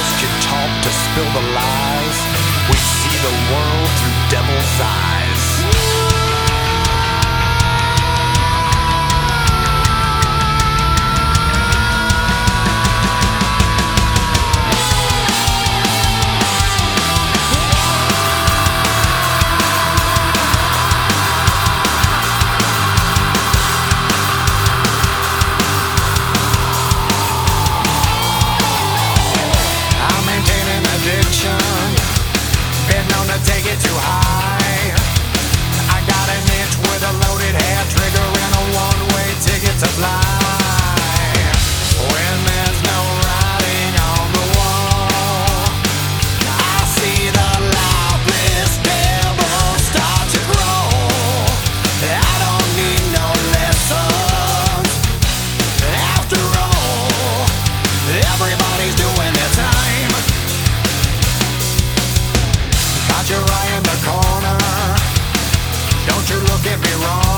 can talk to spill the lies. We see the world through devil's eyes. Take it too high. I got an itch with a loaded hair trigger and a one-way ticket to fly. When there's no writing on the wall, I see the loveless devil start to grow. I don't need no lessons. After all, everybody's doing their time. Got your eye in the corner. Don't you look at me wrong.